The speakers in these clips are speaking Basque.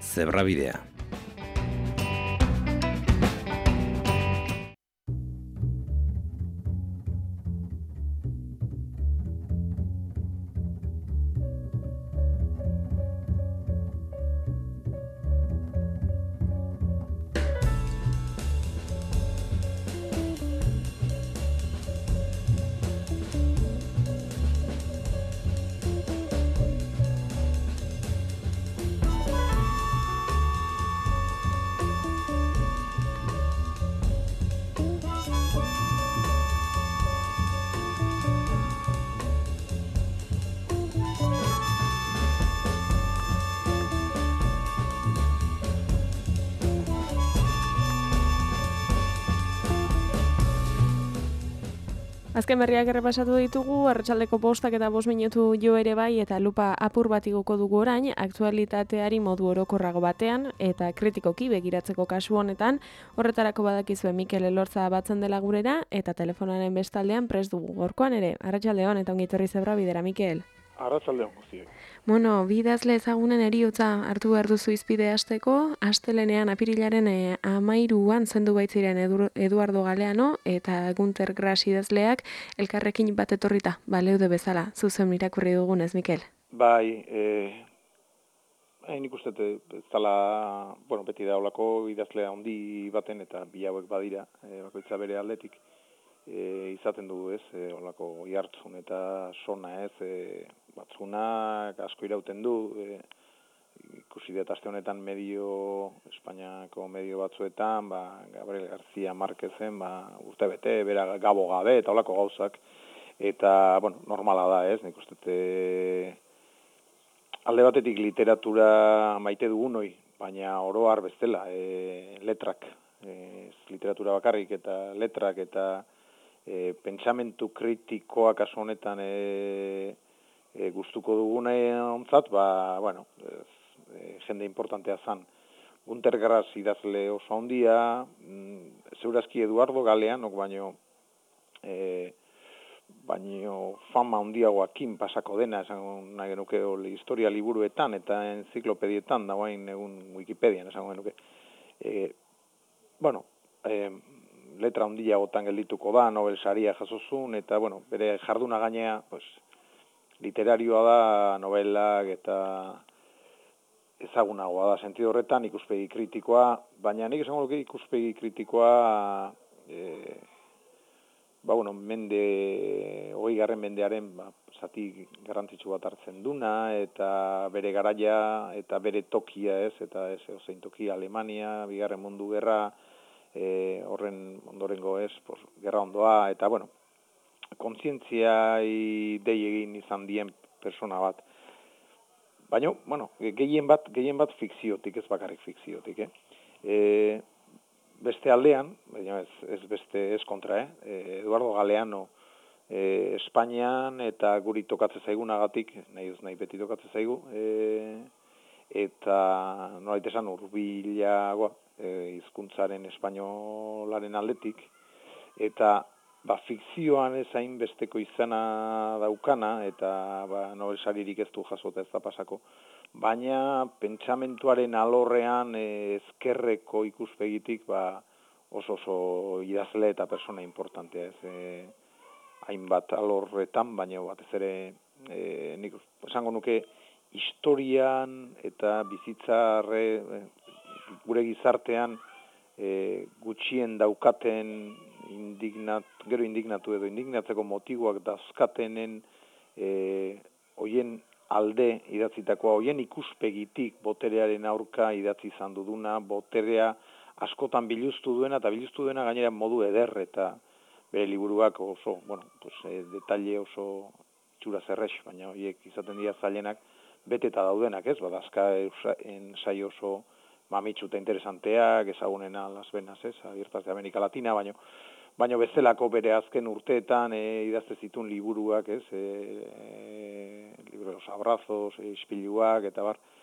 Zebrabidea. Azken berriak errepasatu ditugu, arratsaldeko 5 eta 5 minutu jo ere bai, eta lupa apur bat igoko dugu orain, aktualitateari modu orokorrago batean, eta kritikoki begiratzeko kasu honetan, horretarako badakizue Mikel Elorza batzen dela gurera, eta telefonaren bestaldean prest dugu gorkoan ere. Arratsaldeon eta ongi etorri Zebrabidera, Mikel. Arratsaldeon guztioi. Bueno, bi idazle ezagunen heriotza hartu behar duzu hizpide hasteko, astelenean apirilaren 13an zendu baitziren Eduardo Galeano eta Gunter Grass idazleak elkarrekin bat etorrita, baleude bezala, zuzen irakurri dugunez, Mikel. Bai, nik uste ez dela, beti da olako idazlea handi baten eta bi hauek badira, bakoitza bere aldetik, izaten dugu ez, olako ihartzun eta sona ez, batzunak asko irauten du, ikusi dut aste honetan Espainiako medio batzuetan, Gabriel García Márquezen, urte bete, bera gabo gabe eta olako gauzak, eta, normala da ez, nik uste alde batetik literatura maite dugunoi, baina oro har bestela, letrak, literatura bakarrik eta letrak eta pentsamentu kritikoa kasu honetan gustuko dugune ontzat, jende importantea zan. Gunter Grass idazle oso handia, zeurazki Eduardo Galeanok baino fama handiagoakin pasako dena, esango nahi genuke historia liburuetan eta enziklopedietan, dagoain egun Wikipedian, esango genuke. Letra handiagotan geldituko da, Nobel saria jasozun, eta, bere jarduna gainea, literarioa da, novelak eta ezagunagoa da, sentido horretan, ikuspegi kritikoa, baina nik esango duke ikuspegi kritikoa, hogeigarren mendearen zati garrantzitsu bat hartzen duna, eta bere garaia, eta bere tokia ez, eta ez ozein tokia Alemania, Bigarren Mundu Gerra, horren ondorengo ez, gerra ondoa, eta kontzientziai dei egin izan dien persona bat. Baina, gehien bat fikziotik, ez bakarrik fikziotik, beste aldean, baina ez kontra, Eduardo Galeano Espainian eta guri tokatzen zaigunagatik, nahi beti tokatzen zaigu, eta nolait esan hurbilagoa hizkuntzaren espainolaren aldetik, eta fikzioan ezain besteko izana daukana, eta Nobel saririk ez du jasota ez da pasako, baina pentsamentuaren alorrean ezkerreko ikuspegitik oso idazle eta persona importantea ez, hainbat alorretan, baina batez ere nik esango nuke historian eta bizitzarre gure gizartean gutxien daukaten gero indignatu edo indignatzeko motiboak dauzkatenen hoien alde idatzitakoa, hoien ikuspegitik boterearen aurka idatzi izan duduna, boterea askotan biluztu duena gainera modu eder eta bere liburuak oso, detalle oso txura zerrex, baina horiek izaten dira zailenak beteta daudenak ez, badazka ensaio oso mamitsu eta interesanteak, ezagunena Las Venas ez, Abiertas de América Latina, baina bezalako bere azken urteetan idazte zituen liburuak ez, libro de los abrazos, ispiluak eta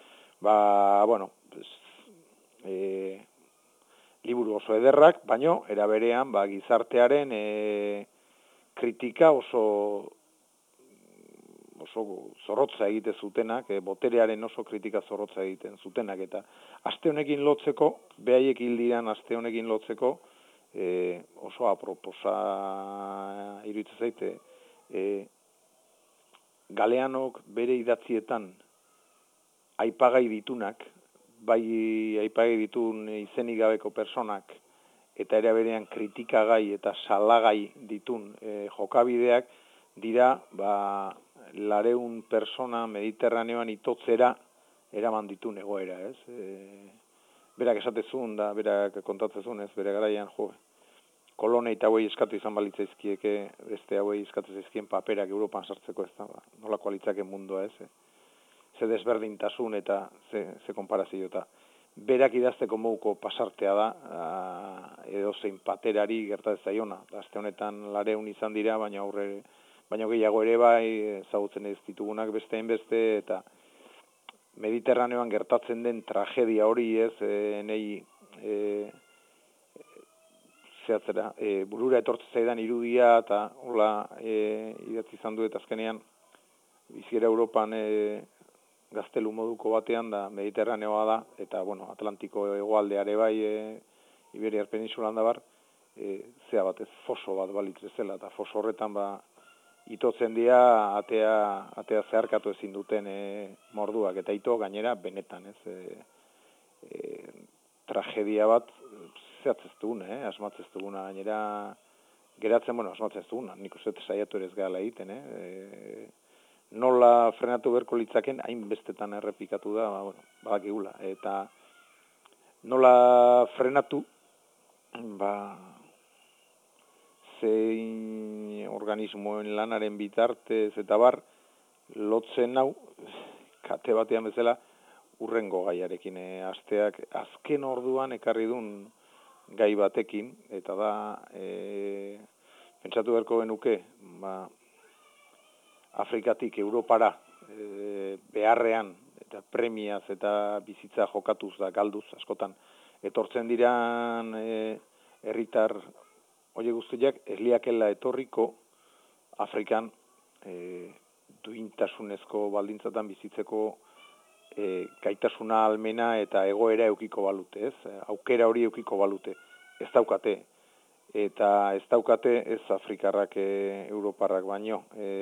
liburu oso ederrak, baino era berean gizartearen kritika oso oso zorrotza egite zutenak, boterearen oso kritika zorrotza egiten zutenak, eta aste honekin lotzeko, behaiek hil diran aste honekin lotzeko, oso aproposa iruditzen zaite, Galeanok bere idatzietan aipagai ditunak, bai aipagai ditun izenik gabeko personak, eta ere berean kritikagai eta salagai ditun jokabideak, dira, 200 persona Mediterraneoan itotzera eraman ditun egoera, ez? Berak esatezun da, berak kontatzezun, ez? Bere garaian, kolone eta hauei eskatu izan balitzaizkieke, beste hauei eskatu zaizkien paperak Europan sartzeko, ez da, nolako alitzake mundua, ez? Ze desberdintasun eta ze konparazio eta berak idazteko moduko pasartea da, edo zein paterari gertatzen zaiona. Aste honetan 200 izan dira, baina gehiago ere bai, ezagutzen ez ditugunak besteen beste, eta Mediterraneoan gertatzen den tragedia hori, ez, nei zehatzera, burura etortzen zaidan irudia, eta hola idatzi izan duet azkenean, biziera Europan gaztelu moduko batean da Mediterraneoa da, eta Atlantiko hegoaldeare bai, Iberiar Peninsulan da bar, zea batez foso bat balitz bezala, eta foso horretan itotzen dira atea zeharkatu ezin duten morduak, eta ito gainera benetan, ez, tragedia bat zehatzez duguna, asmatzez duguna, gainera geratzen, asmatzez duguna, nik uste saiatu ere ez gala egiten, nola frenatu berko litzaken, hainbestetan errepikatu da, badakigula, eta nola frenatu, zein organismoen lanaren bitartez eta bar, lotzen hau, kate batean bezala, urrengo gaiarekin, asteak azken orduan ekarri duen gai batekin, eta da, pentsatu berko genuke, Afrikatik Europara beharrean eta premiaz eta bizitza jokatuz da galduz askotan etortzen diran herritar hori guztiak ez liakela etorriko Afrikan duintasunezko baldintzatan bizitzeko gaitasuna almena eta egoera eukiko balute, ez? Aukera hori eukiko balute. Ez daukate. Eta ez daukate ez Afrikarrak Europarrak baino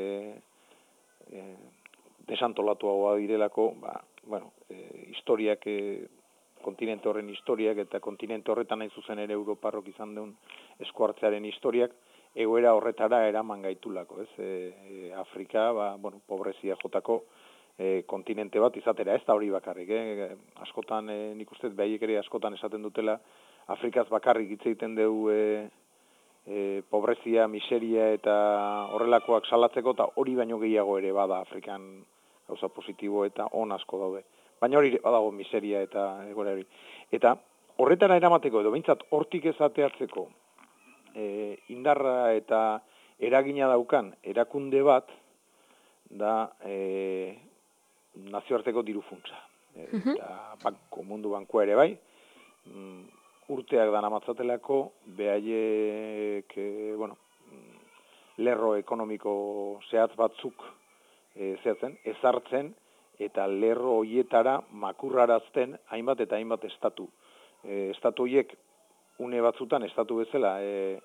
desantolatuagoa direlako, historiak, kontinente horren historiak eta kontinente horretan nahi zuzen ere Europarrok izan duen eskuartzearen historiak egoera horretara eraman gaitulako, ez? Afrika, pobrezia jotako kontinente bat izatera, ez da hori bakarrik, askotan, nik uste behaiek ere askotan esaten dutela, Afrikaz bakarrik hitz egiten dugu pobrezia, miseria eta horrelakoak salatzeko, eta hori baino gehiago ere bada Afrikan gauza positibo eta on asko daude. Baina hori badago miseria eta egoera hori. Eta horretara eramateko edo behintzat hortik ezateatzeko indarra eta eragina daukan erakunde bat da nazioarteko diru funtsa. Eta mundu bankua ere bai, urteak daramatzatelako, behaiek, lerro ekonomiko zehatz batzuk ezartzen, eta lerro hoietara makurrarazten hainbat eta hainbat estatu. Estatu horiek une batzutan estatu bezala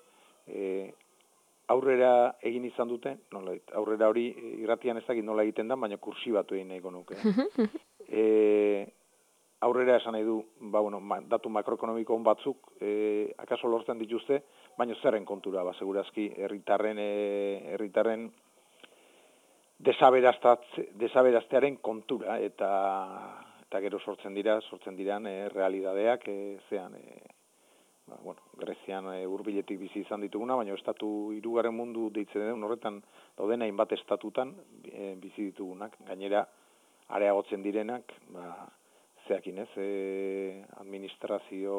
aurrera egin izan dute, aurrera hori irratian ez dakit nola egiten da, baina kursibatu egin nahiko nuke. Aurrera esan nahi du, datu makroekonomiko on batzuk, akaso lortzen dituzte, baina zerren kontura, segurazki, herritarren desaberaztearen kontura, eta gero sortzen diran realidadeak, Grezian hurbiletik bizi izan dituguna, baina estatu hirugarren mundu deitzen den, horretan dauden hainbat estatutan bizi ditugunak, gainera areagotzen direnak, zeakin ez, administrazio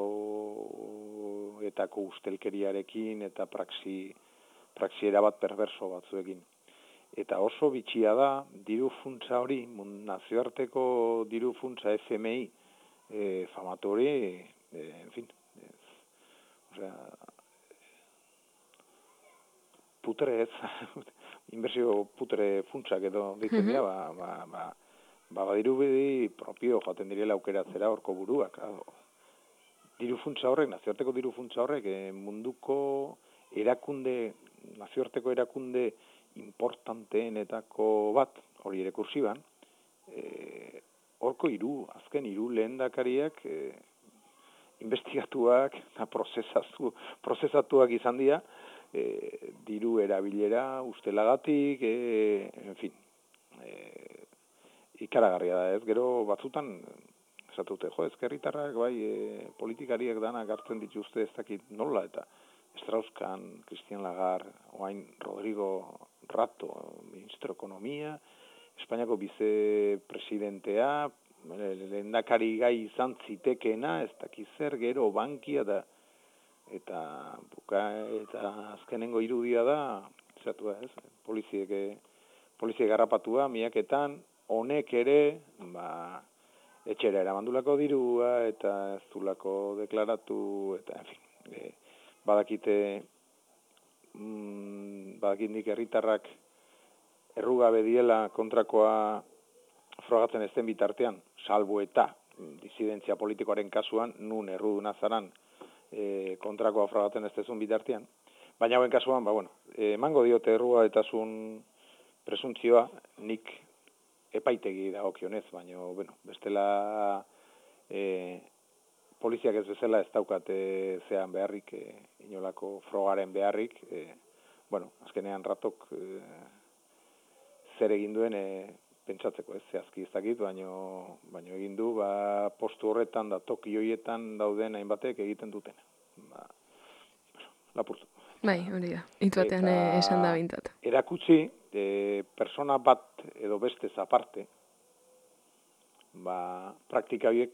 etako ustelkeriarekin eta praxiera bat perverso batzuekin. Eta oso bitxia da, diru funtsa hori, nazioarteko diru funtsa FMI, famatu hori, en fin, putre ez, inbertsio putre funtsak edo ditzen dira, badiru bedi propio joaten direla aukeratzera horko buruak. Diru funtsa horrek, nazioarteko diru funtsa horrek, munduko nazioarteko erakunde importanteenetako bat, hori ere kursiban, horko azken hiru lehendakariak investigatuak, prozesatuak izan dira, diru erabilera ustelagatik, en fin, ikaragarria da ez, gero batzutan, esatute, ezkerritarrak, politikariak danak hartzen dituzte ez dakit nola, eta Strauss-Kahn, Christian Lagarde, oain Rodrigo Rato, ministro ekonomia, Espainiako vicepresidentea, lehendakari gai izan zitekeena, ez dakiz zer, gero bankia da, eta azkenengo irudia da, esatu da ez, poliziek garrapatua, miaketan, honek ere, etxera eramandulako dirua, eta ez dulako deklaratu, eta, en fin, badakit herritarrak errugabe diela kontrakoa frogatzen ez den bitartean, salbu eta disidentzia politikoaren kasuan, nun erruduna zaran kontrakoa frogatzen ez dezun bitartean. Baina hauen kasuan, emango diote errua eta zun presuntzioa, nik epaitegi dagokionez, baina, bestela poliziak ez bezala ez daukat zean beharrik, inolako frogaren beharrik, azkenean Ratok zer egin duen pentsatzeko ez, zehazki ez dakit, baina egin du, postu horretan da toki horietan dauden hainbatek egiten duten. Lapurtu. Bai, hori da, ituatean esan da bintzat. Erakutsi, persona bat edo bestez aparte, praktika horiek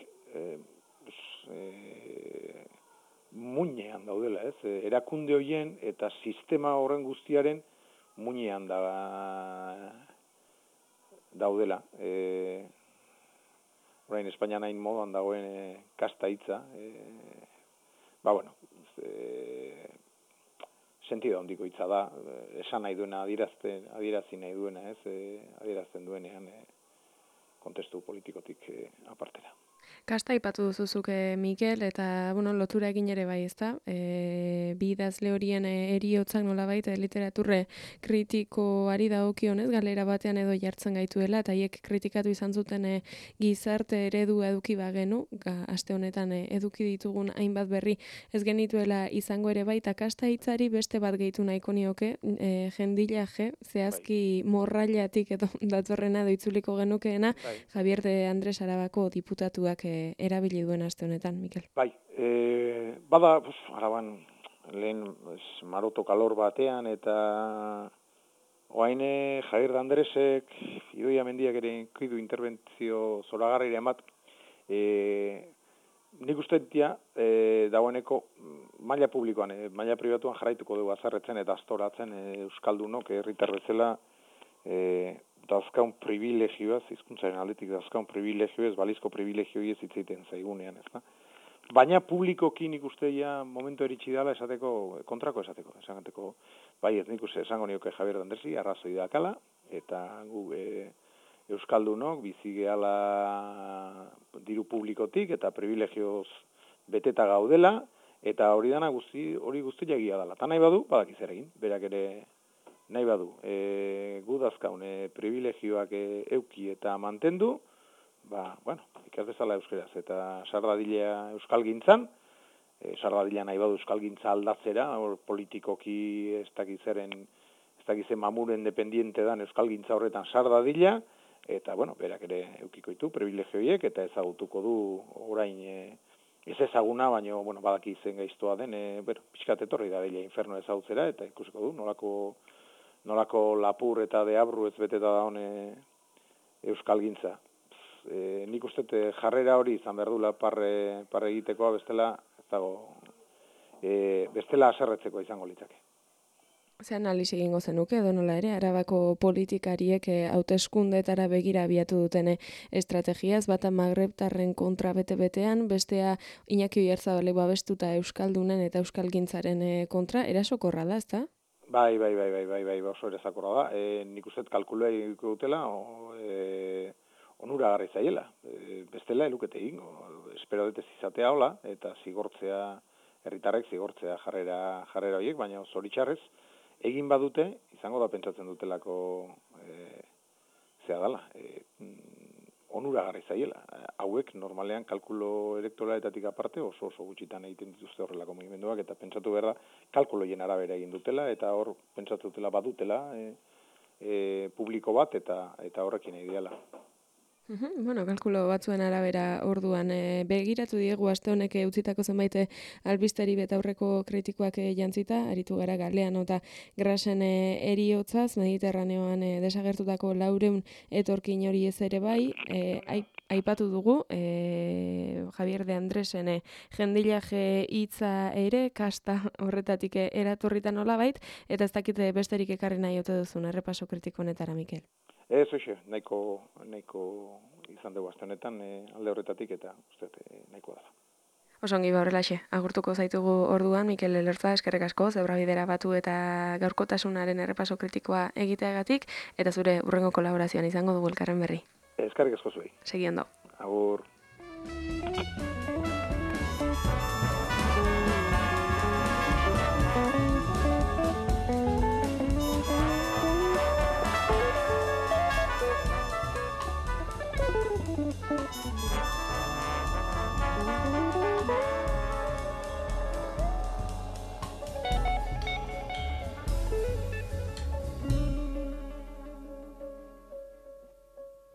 muinean daudela, ez? Erakunde horien eta sistema horren guztiaren muinean daudela. Orain Espainian hain modan dagoen kasta hitza, sentido handiko hitza da, esan nahi duena, adierazi nahi duena, ez? Adierazten duenean kontestu politikotik apartera. Kasta aipatu duzuzuke, Mikel, eta lotura egin ere bai, ezta? Bi idazle horien heriotzak nolabait literaturre kritikoari dagokionez, galera batean edo jartzen gaituela, eta haiek kritikatu izan zuten gizarte eredu eduki bagenu, aste honetan eduki ditugun hainbat berri ez genituela izango ere bai, eta kasta hitzari beste bat gehitu nahiko nioke, jendilaje, zehazki morrailatik edo datorrena doitzuliko genukeena, Javier de Andres Arabako diputatuak erabili duen aste honetan, Mikel. Bai, bada, Araban, lehen maroto kalor batean, eta oaine Javier de Andresek, Idoia Mendiak ere kidu interbentzio zoragarri emat, nik ustetia dagoeneko maila publikoan, maila pribatuan jarraituko dugu azarretzen eta astoratzen euskaldunok herritar bezala dazkaun privilegioaz, hizkuntzaren aldetik dazkaun privilegioez, balizko privilegioez hitzeiten zaigunean, ezta? Baina publikoki nik usteia momentu eritsi dela esateko, kontrako esateko, bai ez nik uste esango nioke Javier de Andresi, arrazoi dakala, eta gu euskaldunok bizi gehala diru publikotik eta privilegioz beteta gaudela, eta hori dana hori guztia egia dela. Ta nahi badu, badakiz ere egin, berak ere nahi badu, gu dazkaun privilegioak euki eta mantendu, ikas dezala euskeraz, eta sardadila euskalgintzan, sardadila nahi badu euskalgintza aldatzera, politikoki ez dakizen mamuren dependiente dan euskalgintza horretan sardadila, eta, berak ere eukiko ditu privilegioiek, eta ezagutuko du orain ez ezaguna, baina, badaki zen gaiztoa den, pixkat etorri da dela inferno ezagutzera, eta ikusiko du, nolako lapur eta deabru ez beteta da hone euskalgintza. Nik uste jarrera hori izan behar dula parre egitekoa, bestela aserretzeko izango litzake. Ze analisi egingo zenuke, edo nola ere, Arabako politikariek hauteskundeetara begira abiatu duten estrategiaz, bata magrebtarren kontra bete-betean, bestea Iñaki Oyarzabal babestuta euskaldunen eta euskalgintzaren kontra, erasokorra da, ezta? Bai, oso ere zakorra da. Nik uste kalkulua egiko dutela, onuragarri zaiela. Bestela elukete egingo. Espero dut ez izatea hola, eta zigortzea, herritarrek zigortzea jarrera horiek, baina zoritxarrez, egin badute, izango da pentsatzen dutelako zea dala. Onuragarri zaiela. Hauek normalean kalkulo elektoraletatik aparte oso gutxitan egiten dituzte horrelako mugimenduak, eta pentsatu behar da kalkuloien arabera egin dutela, eta hor pentsatu dutela badutela publiko bat, eta horrekin ideala. Bueno, kalkulo batzuen arabera orduan begiratu diegu aste honek utzitako zenbait albisteri betaurreko kritikoak jantzita, aritu gara Galeano eta Grasen eriotzaz, Mediterraneoan desagertutako 400 etorkin hori ez ere bai, aipatu dugu Javier de Andresen jendilaje hitza ere, kasta horretatik eratorrita nolabait, eta ez dakite besterik ekarri nahi ote duzun errepaso kritiko honetara, Mikel. Ez, hoxe, nahiko izan dugu aste honetan alde horretatik, eta uste nahiko da. Osongi horrelaxe, agurtuko zaitugu orduan, Mikel Elorza, eskerrik asko, Zebrabidera batu eta gaurkotasunaren errepaso kritikoa egiteagatik, eta zure hurrengo kolaborazioan izango dugu elkarren berri. Eskerrik asko zuei. Segi ondo. Agur.